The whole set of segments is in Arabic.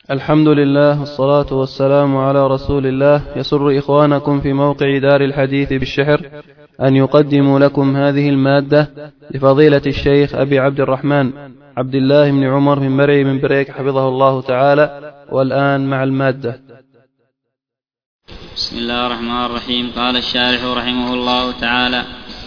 الحمد لله والصلاة والسلام على رسول الله. يسر إخوانكم في موقع دار الحديث بالشحر أن يقدموا لكم هذه المادة لفضيلة الشيخ أبي عبد الرحمن عبد الله بن عمر بن مرعي من بريك حفظه الله تعالى. والآن مع المادة. بسم الله الرحمن الرحيم. قال الشارح رحمه الله تعالى: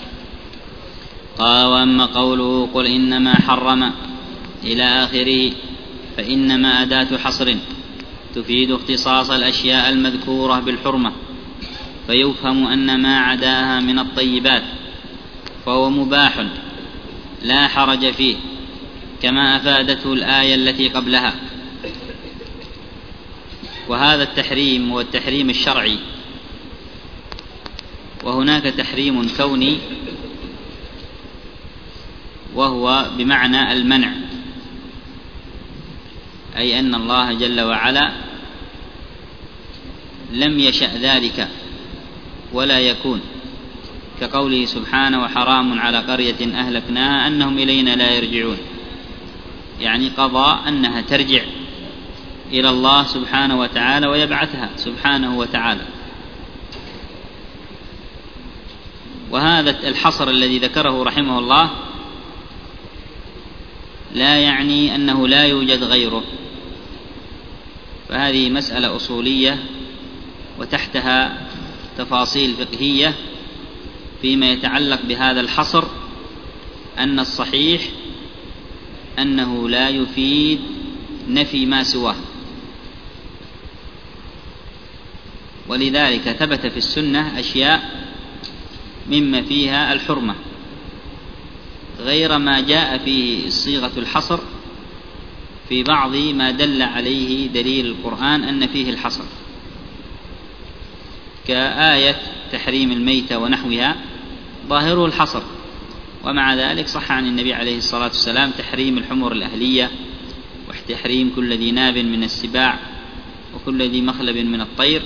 قال: وأما قوله قل إنما حرم إلى آخره فإنما أداة حصر تفيد اختصاص الأشياء المذكورة بالحرمة، فيفهم أن ما عداها من الطيبات فهو مباح لا حرج فيه، كما أفادته الآية التي قبلها. وهذا التحريم هو التحريم الشرعي، وهناك تحريم كوني وهو بمعنى المنع، أي أن الله جل وعلا لم يشأ ذلك ولا يكون، كقوله سبحانه: وحرام على قرية أهلكناها أنهم إلينا لا يرجعون، يعني قضى أنها ترجع إلى الله سبحانه وتعالى ويبعثها سبحانه وتعالى. وهذا الحصر الذي ذكره رحمه الله لا يعني أنه لا يوجد غيره، فهذه مسألة أصولية وتحتها تفاصيل فقهية فيما يتعلق بهذا الحصر، أن الصحيح أنه لا يفيد نفي ما سواه، ولذلك ثبت في السنة أشياء مما فيها الحرمة غير ما جاء فيه صيغة الحصر في بعض ما دل عليه دليل القرآن أن فيه الحصر، كآية تحريم الميتة ونحوها ظاهره الحصر، ومع ذلك صح عن النبي عليه الصلاة والسلام تحريم الحمر الأهلية وتحريم كل ذي ناب من السباع وكل ذي مخلب من الطير،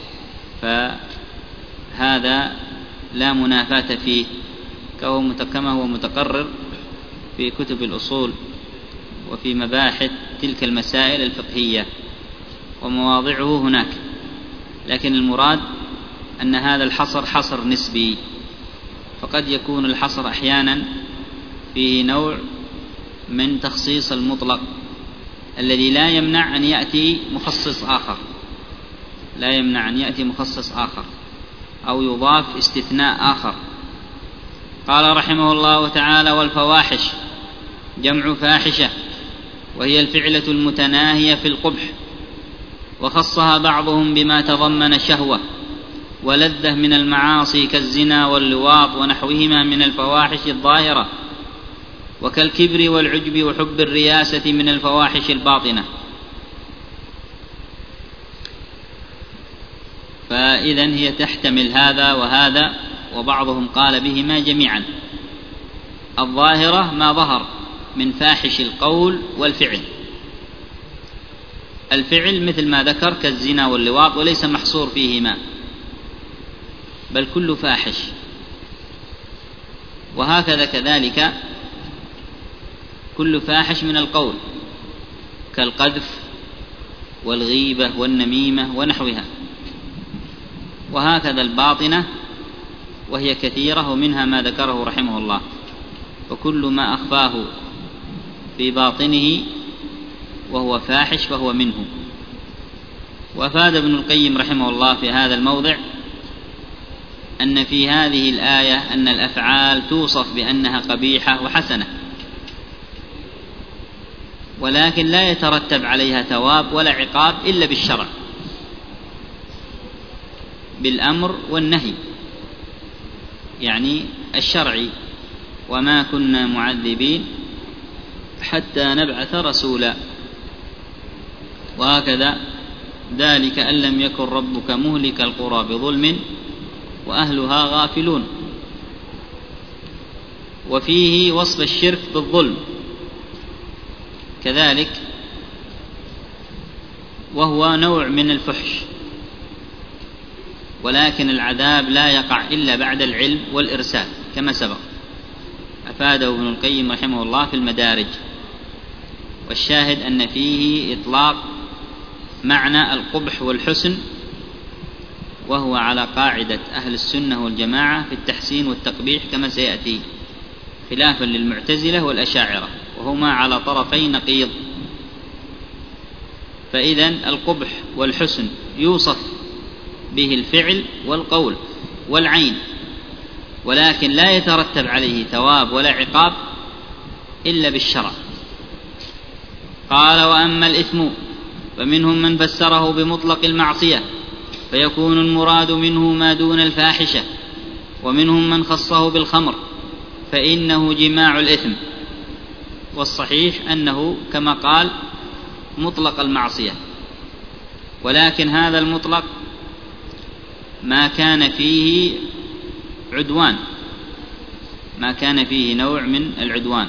فهذا لا منافاة فيه، كما هو متقرر في كتب الأصول وفي مباحث تلك المسائل الفقهية ومواضعه هناك. لكن المراد أن هذا الحصر حصر نسبي، فقد يكون الحصر أحيانا فيه نوع من تخصيص المطلق الذي لا يمنع أن يأتي مخصص آخر، أو يضاف استثناء آخر. قال رحمه الله تعالى: والفواحش جمع فاحشة، وهي الفعلة المتناهية في القبح، وخصها بعضهم بما تضمن شهوة ولذة من المعاصي كالزنا واللواط ونحوهما من الفواحش الظاهرة، وكالكبر والعجب وحب الرياسة من الفواحش الباطنة. فإذن هي تحتمل هذا وهذا، وبعضهم قال بهما جميعا. الظاهرة ما ظهر من فاحش القول والفعل، الفعل مثل ما ذكر كالزنا واللواط، وليس محصور فيهما بل كل فاحش. وهكذا كذلك كل فاحش من القول كالقذف والغيبة والنميمة ونحوها. وهكذا الباطنة، وهي كثيرة، ومنها ما ذكره رحمه الله: وكل ما أخفاه في باطنه وهو فاحش فهو منه. وأفاد ابن القيم رحمه الله في هذا الموضع أن في هذه الآية أن الأفعال توصف بأنها قبيحة وحسنة، ولكن لا يترتب عليها ثواب ولا عقاب إلا بالشرع، بالأمر والنهي، يعني الشرعي: وما كنا معذبين حتى نبعث رسولا. وهكذا ذلك أن لم يكن ربك مهلك القرى بظلم وأهلها غافلون. وفيه وصف الشرك بالظلم كذلك، وهو نوع من الفحش، ولكن العذاب لا يقع إلا بعد العلم والإرسال كما سبق، أفاده ابن القيم رحمه الله في المدارج. والشاهد أن فيه إطلاق معنى القبح والحسن، وهو على قاعدة أهل السنة والجماعة في التحسين والتقبيح كما سيأتي، خلافا للمعتزلة والأشاعرة وهما على طرفي نقيض. فإذن القبح والحسن يوصف به الفعل والقول والعين، ولكن لا يترتب عليه ثواب ولا عقاب إلا بالشرع. قال: وأما الإثم فمنهم من فسره بمطلق المعصية فيكون المراد منه ما دون الفاحشة، ومنهم من خصه بالخمر فإنه جماع الإثم. والصحيح أنه كما قال مطلق المعصية، ولكن هذا المطلق ما كان فيه عدوان، ما كان فيه نوع من العدوان،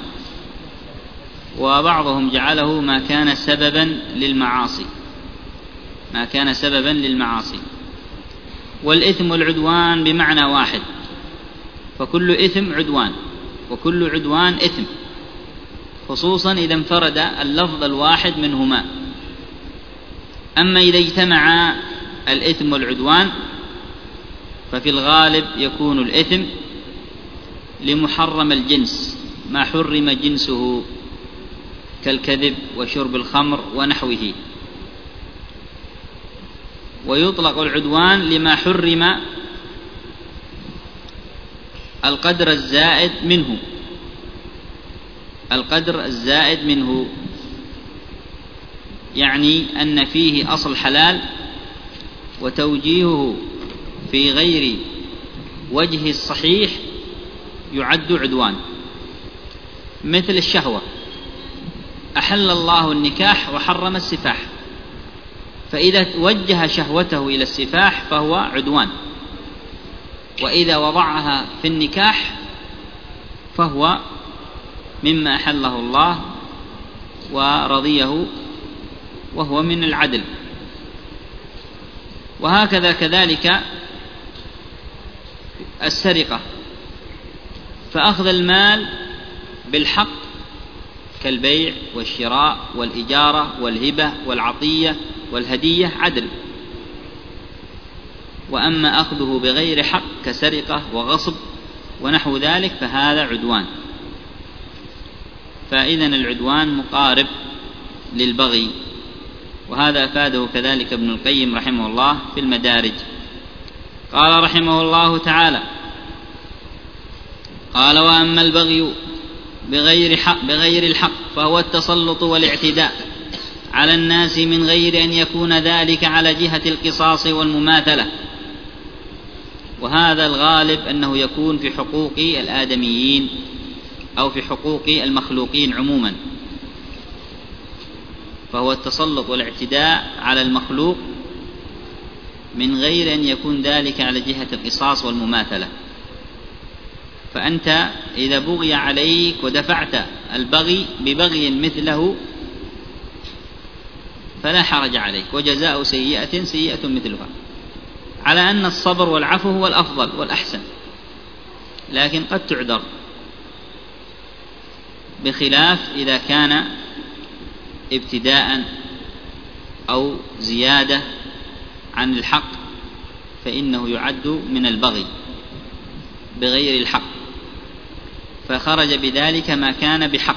وبعضهم جعله ما كان سببا للمعاصي، ما كان سببا للمعاصي. والإثم والعدوان بمعنى واحد، فكل إثم عدوان وكل عدوان إثم، خصوصا إذا انفرد اللفظ الواحد منهما. أما إذا اجتمع الإثم والعدوان ففي الغالب يكون الإثم لمحرم الجنس، ما حرم جنسه كالكذب وشرب الخمر ونحوه، ويطلق العدوان لما حرم القدر الزائد منه، القدر الزائد منه، يعني أن فيه أصل حلال وتوجيهه في غير وجه الصحيح يعد عدوان. مثل الشهوة، أحل الله النكاح وحرم السفاح، فإذا وجه شهوته إلى السفاح فهو عدوان، وإذا وضعها في النكاح فهو مما أحله الله ورضيه وهو من العدل. وهكذا كذلك السرقة، فأخذ المال بالحق كالبيع والشراء والإجارة والهبة والعطية والهدية عدل، وأما أخذه بغير حق كسرقة وغصب ونحو ذلك فهذا عدوان. فإذن العدوان مقارب للبغي، وهذا أفاده كذلك ابن القيم رحمه الله في المدارج. قال رحمه الله تعالى: قال: وأما البغي بغير الحق فهو التسلط والاعتداء على الناس من غير أن يكون ذلك على جهة القصاص والمماثلة، وهذا الغالب أنه يكون في حقوق الآدميين أو في حقوق المخلوقين عموما، فهو التسلط والاعتداء على المخلوق من غير أن يكون ذلك على جهة القصاص والمماثلة. فأنت إذا بغي عليك ودفعت البغي ببغي مثله فلا حرج عليك، وجزاء سيئة سيئة مثلها، على أن الصبر والعفو هو الأفضل والأحسن، لكن قد تعذر، بخلاف إذا كان ابتداء أو زيادة عن الحق فإنه يعد من البغي بغير الحق، فخرج بذلك ما كان بحق،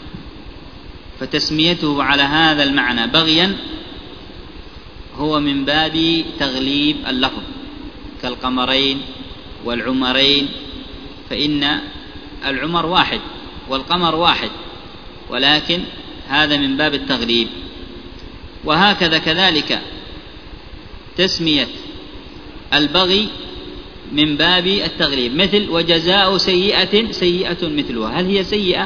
فتسميته على هذا المعنى بغيا هو من باب تغليب اللفظ، كالقمرين والعمرين، فإن العمر واحد والقمر واحد، ولكن هذا من باب التغليب. وهكذا كذلك تسمية البغي من باب التغليب، مثل وجزاء سيئة سيئة مثلها. هل هي سيئة؟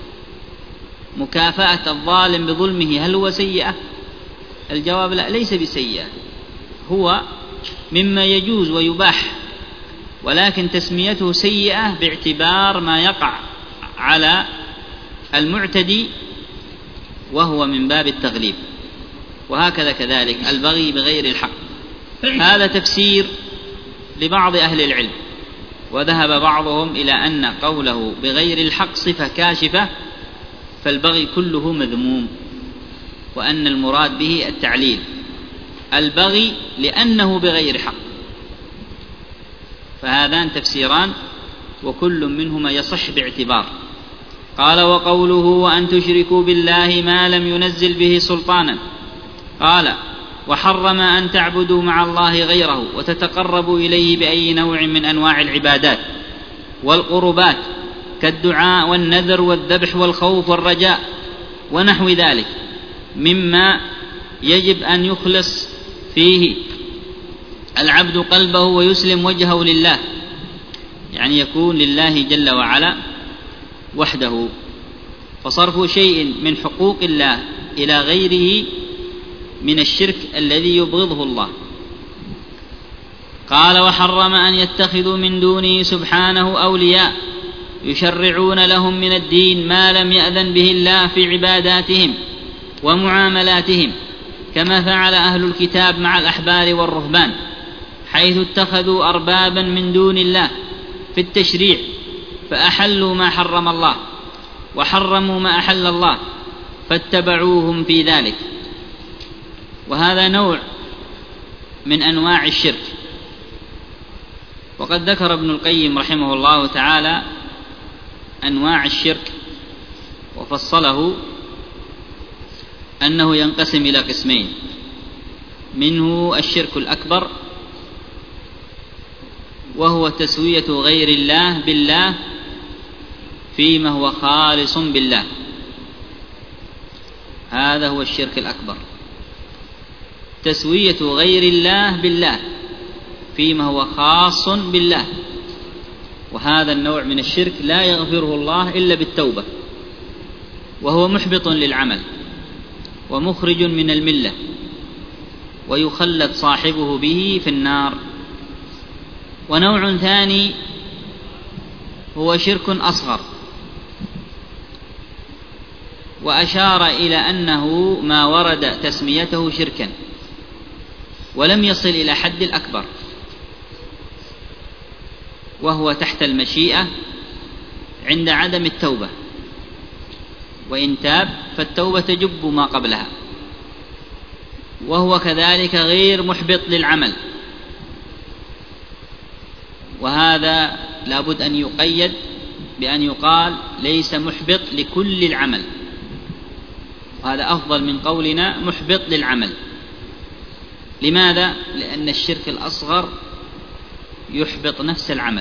مكافأة الظالم بظلمه هل هو سيئة؟ الجواب لا، ليس بسيئة، هو مما يجوز ويباح، ولكن تسميته سيئة باعتبار ما يقع على المعتدي وهو من باب التغليب. وهكذا كذلك البغي بغير الحق، هذا تفسير لبعض أهل العلم، وذهب بعضهم إلى أن قوله بغير الحق صفة كاشفة، فالبغي كله مذموم، وأن المراد به التعليل، البغي لأنه بغير حق. فهذان تفسيران وكل منهما يصح باعتبار. قال: وقوله: وأن تشركوا بالله ما لم ينزل به سلطانا. قال: وحرم أن تعبدوا مع الله غيره وتتقربوا إليه بأي نوع من أنواع العبادات والقربات كالدعاء والنذر والذبح والخوف والرجاء ونحو ذلك مما يجب أن يخلص فيه العبد قلبه ويسلم وجهه لله، يعني يكون لله جل وعلا وحده. فصرف شيء من حقوق الله إلى غيره من الشرك الذي يبغضه الله. قال: وحرم أن يتخذوا من دونه سبحانه أولياء يشرعون لهم من الدين ما لم يأذن به الله في عباداتهم ومعاملاتهم، كما فعل أهل الكتاب مع الأحبار والرهبان، حيث اتخذوا أربابا من دون الله في التشريع، فأحلوا ما حرم الله وحرموا ما أحل الله، فاتبعوهم في ذلك. وهذا نوع من أنواع الشرك. وقد ذكر ابن القيم رحمه الله تعالى أنواع الشرك وفصله أنه ينقسم إلى قسمين: منه الشرك الأكبر، وهو تسوية غير الله بالله فيما هو خالص بالله. هذا هو الشرك الأكبر، تسوية غير الله بالله فيما هو خاص بالله. وهذا النوع من الشرك لا يغفره الله إلا بالتوبة، وهو محبط للعمل ومخرج من الملة، ويخلد صاحبه به في النار. ونوع ثاني هو شرك أصغر، وأشار إلى أنه ما ورد تسميته شركا ولم يصل إلى حد الأكبر، وهو تحت المشيئة عند عدم التوبة، وإن تاب فالتوبة تجب ما قبلها. وهو كذلك غير محبط للعمل، وهذا لابد أن يقيد بأن يقال ليس محبط لكل العمل، وهذا أفضل من قولنا محبط للعمل. لماذا؟ لأن الشرك الأصغر يحبط نفس العمل،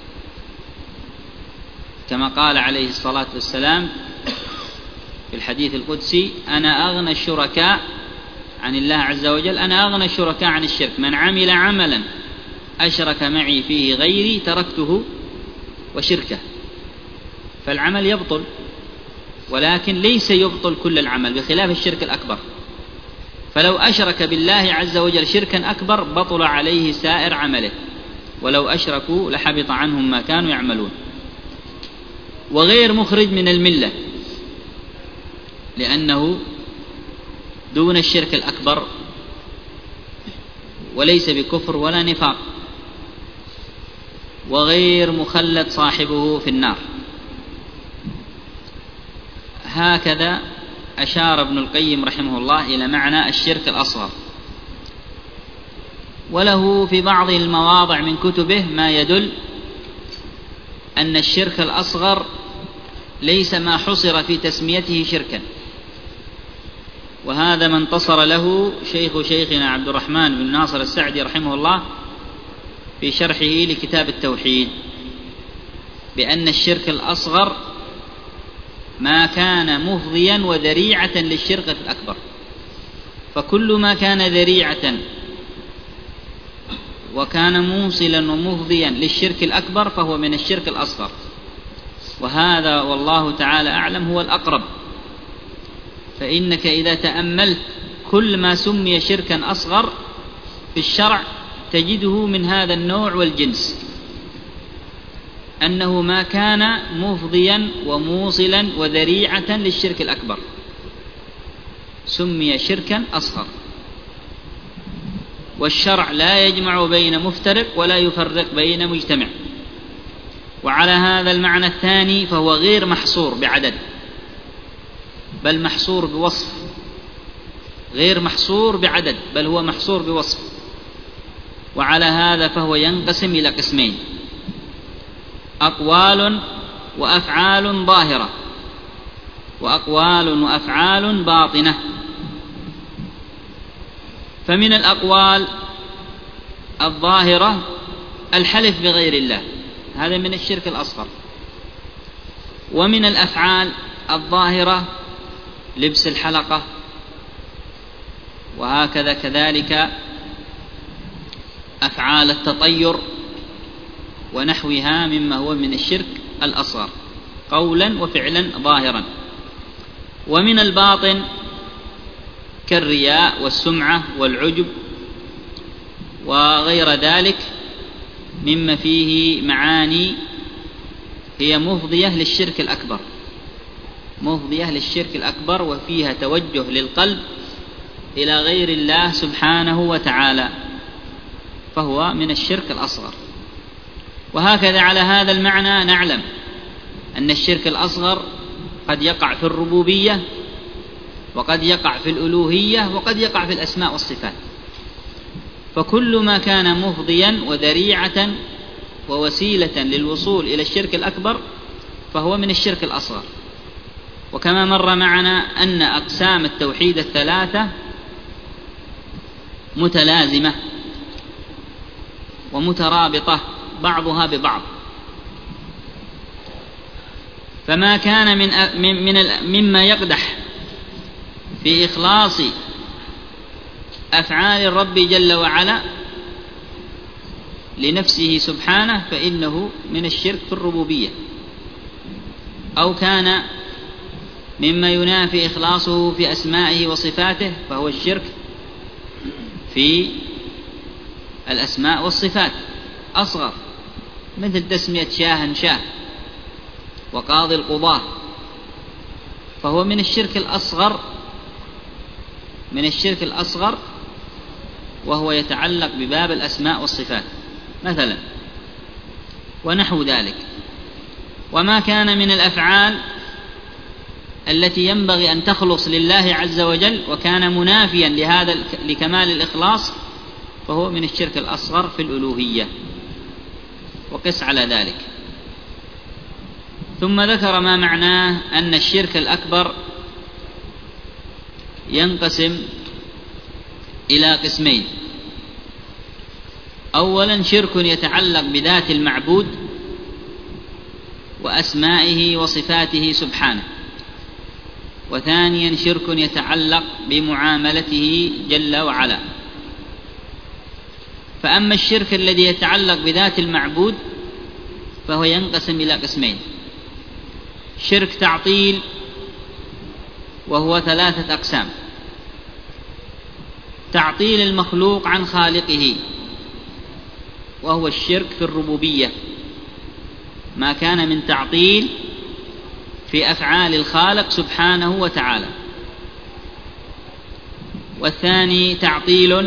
كما قال عليه الصلاة والسلام في الحديث القدسي: أنا أغنى الشركاء عن الله عز وجل، أنا أغنى الشركاء عن الشرك، من عمل عملا أشرك معي فيه غيري تركته وشركه. فالعمل يبطل، ولكن ليس يبطل كل العمل، بخلاف الشرك الأكبر. فلو أشرك بالله عز وجل شركا أكبر بطل عليه سائر عمله، ولو أشركوا لحبط عنهم ما كانوا يعملون. وغير مخرج من الملة، لأنه دون الشرك الأكبر وليس بكفر ولا نفاق. وغير مخلد صاحبه في النار. هكذا أشار ابن القيم رحمه الله إلى معنى الشرك الأصغر. وله في بعض المواضع من كتبه ما يدل أن الشرك الأصغر ليس ما حصر في تسميته شركا، وهذا ما انتصر له شيخنا عبد الرحمن بن ناصر السعدي رحمه الله في شرحه لكتاب التوحيد، بأن الشرك الأصغر ما كان مفضيا وذريعة للشرك الأكبر. فكل ما كان ذريعة وكان موصلا ومفضيا للشرك الأكبر فهو من الشرك الأصغر، وهذا والله تعالى أعلم هو الأقرب. فإنك إذا تأملت كل ما سمي شركا أصغر في الشرع تجده من هذا النوع والجنس، أنه ما كان مفضيا وموصلا وذريعة للشرك الأكبر سمي شركا أصغر. والشرع لا يجمع بين مفترق ولا يفرق بين مجتمع. وعلى هذا المعنى الثاني فهو غير محصور بعدد، بل محصور بوصف، غير محصور بعدد، بل هو محصور بوصف. وعلى هذا فهو ينقسم إلى قسمين: أقوال وأفعال ظاهرة، وأقوال وأفعال باطنة. فمن الأقوال الظاهرة الحلف بغير الله، هذا من الشرك الأصغر. ومن الأفعال الظاهرة لبس الحلقة، وهكذا كذلك أفعال التطير ونحوها مما هو من الشرك الأصغر قولا وفعلا ظاهرا. ومن الباطن كالرياء والسمعة والعجب وغير ذلك مما فيه معاني هي مفضية للشرك الأكبر، مفضية للشرك الأكبر، وفيها توجه للقلب إلى غير الله سبحانه وتعالى، فهو من الشرك الأصغر. وهكذا على هذا المعنى نعلم أن الشرك الأصغر قد يقع في الربوبية، وقد يقع في الألوهية، وقد يقع في الأسماء والصفات. فكل ما كان مفضيا وذريعة ووسيلة للوصول إلى الشرك الأكبر فهو من الشرك الأصغر. وكما مر معنا أن أقسام التوحيد الثلاثة متلازمة ومترابطة بعضها ببعض، فما كان مما يقدح في إخلاص أفعال الرب جل وعلا لنفسه سبحانه فإنه من الشرك في الربوبية، أو كان مما ينافي إخلاصه في أسمائه وصفاته فهو الشرك في الأسماء والصفات أصغر، مثل تسمية شاه شاه وقاضي القضاة، فهو من الشرك الأصغر، من الشرك الأصغر، وهو يتعلق بباب الأسماء والصفات مثلا ونحو ذلك. وما كان من الأفعال التي ينبغي أن تخلص لله عز وجل وكان منافيا لكمال الإخلاص فهو من الشرك الأصغر في الألوهية، وقس على ذلك. ثم ذكر ما معناه أن الشرك الأكبر ينقسم إلى قسمين: أولا شرك يتعلق بذات المعبود وأسمائه وصفاته سبحانه، وثانيا شرك يتعلق بمعاملته جل وعلا. فأما الشرك الذي يتعلق بذات المعبود فهو ينقسم إلى قسمين: شرك تعطيل وهو 3 أقسام: تعطيل المخلوق عن خالقه وهو الشرك في الربوبية، ما كان من تعطيل في أفعال الخالق سبحانه وتعالى. والثاني تعطيل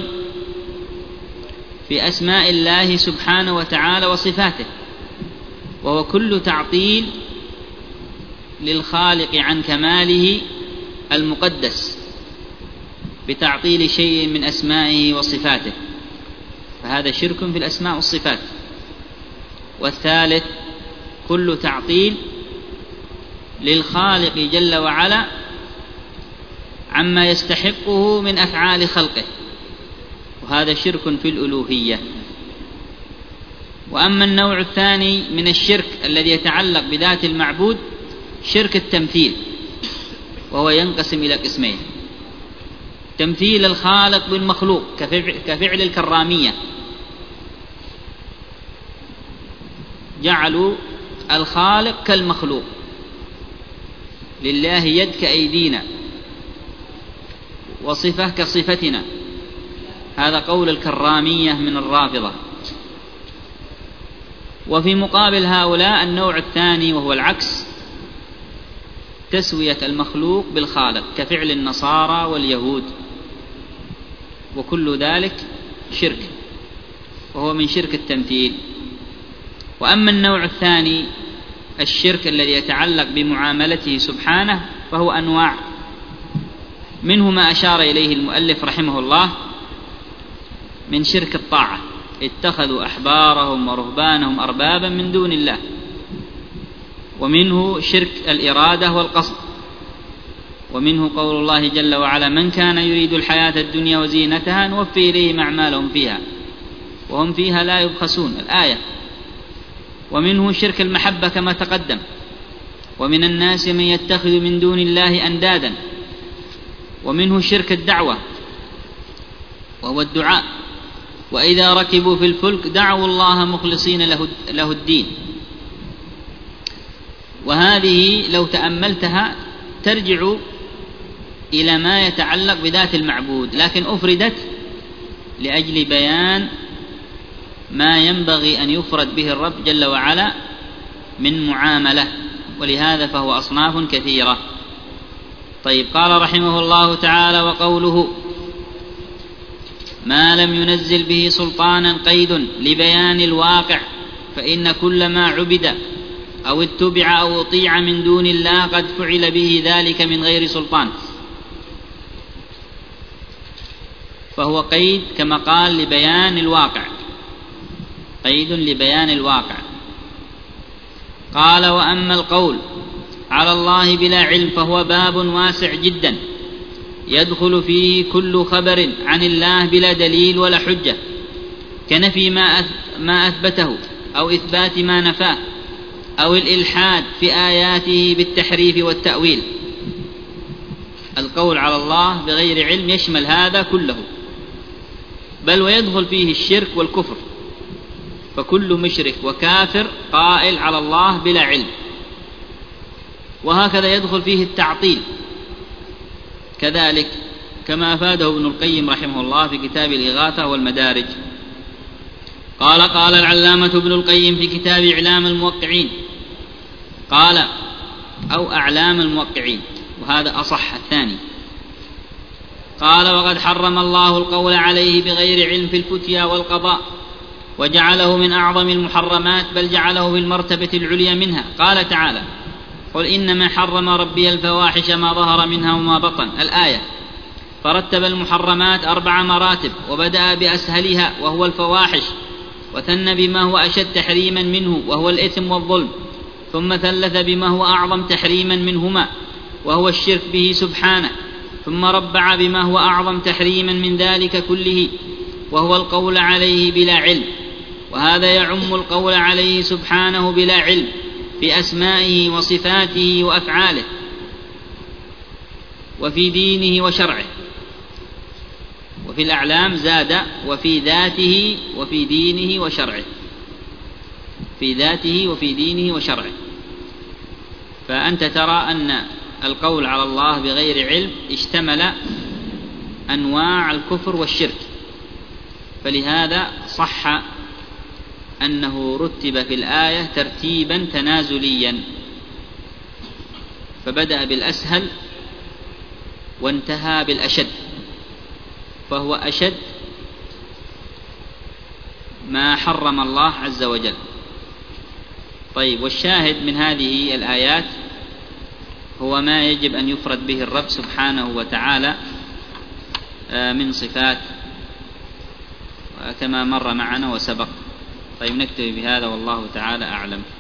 في أسماء الله سبحانه وتعالى وصفاته، وهو كل تعطيل للخالق عن كماله المقدس بتعطيل شيء من أسمائه وصفاته، فهذا شرك في الأسماء والصفات. والثالث كل تعطيل للخالق جل وعلا عما يستحقه من أفعال خلقه، وهذا شرك في الألوهية. وأما النوع الثاني من الشرك الذي يتعلق بذات المعبود شرك التمثيل، وهو ينقسم إلى قسمين: تمثيل الخالق بالمخلوق كفعل الكرامية، جعلوا الخالق كالمخلوق، لله يد كأيدينا وصفة كصفتنا، هذا قول الكرامية من الرافضة. وفي مقابل هؤلاء النوع الثاني وهو العكس: تسوية المخلوق بالخالق كفعل النصارى واليهود، وكل ذلك شرك، وهو من شرك التمثيل. وأما النوع الثاني الشرك الذي يتعلق بمعاملته سبحانه فهو أنواع، منه ما أشار إليه المؤلف رحمه الله من شرك الطاعة، اتخذوا أحبارهم ورهبانهم أربابا من دون الله، ومنه شرك الإرادة والقصد، ومنه قول الله جل وعلا: من كان يريد الحياة الدنيا وزينتها نوفي إليهم أعمالهم فيها وهم فيها لا يبخسون، الآية. ومنه شرك المحبة كما تقدم. ومن الناس من يتخذ من دون الله أندادا. ومنه شرك الدعوة وهو الدعاء، وإذا ركبوا في الفلك دعوا الله مخلصين له الدين. وهذه لو تأملتها ترجع إلى ما يتعلق بذات المعبود، لكن أفردت لأجل بيان ما ينبغي أن يفرد به الرب جل وعلا من معاملة، ولهذا فهو أصناف كثيرة. طيب، قال رحمه الله تعالى: وقوله ما لم ينزل به سلطانا قيد لبيان الواقع، فإن كل ما عبد أو اتبع أو أطيع من دون الله قد فعل به ذلك من غير سلطان، فهو قيد كما قال لبيان الواقع، قيد لبيان الواقع. قال: وأما القول على الله بلا علم فهو باب واسع جدا يدخل فيه كل خبر عن الله بلا دليل ولا حجة، كنفي ما أثبته أو إثبات ما نفاه، أو الإلحاد في آياته بالتحريف والتأويل. القول على الله بغير علم يشمل هذا كله، بل ويدخل فيه الشرك والكفر، فكل مشرك وكافر قائل على الله بلا علم. وهكذا يدخل فيه التعطيل كذلك، كما أفاده ابن القيم رحمه الله في كتاب الإغاثة والمدارج. قال العلامة ابن القيم في كتاب إعلام الموقعين، قال: أو أعلام الموقعين، وهذا أصح الثاني. قال: وقد حرم الله القول عليه بغير علم في الفتيا والقضاء، وجعله من أعظم المحرمات، بل جعله في المرتبة العليا منها. قال تعالى: قل إنما حرم ربي الفواحش ما ظهر منها وما بطن، الآية. فرتب المحرمات 4 مراتب، وبدأ بأسهلها وهو الفواحش، وثنى بما هو أشد تحريما منه وهو الإثم والظلم، ثم ثلث بما هو أعظم تحريما منهما وهو الشرك به سبحانه، ثم ربع بما هو أعظم تحريما من ذلك كله وهو القول عليه بلا علم. وهذا يعم القول عليه سبحانه بلا علم في أسمائه وصفاته وأفعاله وفي دينه وشرعه. وفي الأعلام زاد: وفي ذاته وفي دينه وشرعه، في ذاته وفي دينه وشرعه. فأنت ترى أن القول على الله بغير علم اشتمل أنواع الكفر والشرك، فلهذا صح أنه رتب في الآية ترتيبا تنازليا، فبدأ بالأسهل وانتهى بالأشد، فهو أشد ما حرم الله عز وجل. طيب، والشاهد من هذه الآيات هو ما يجب أن يفرد به الرب سبحانه وتعالى من صفات، كما مر معنا وسبق. طيب، نكتفي بهذا والله تعالى أعلم.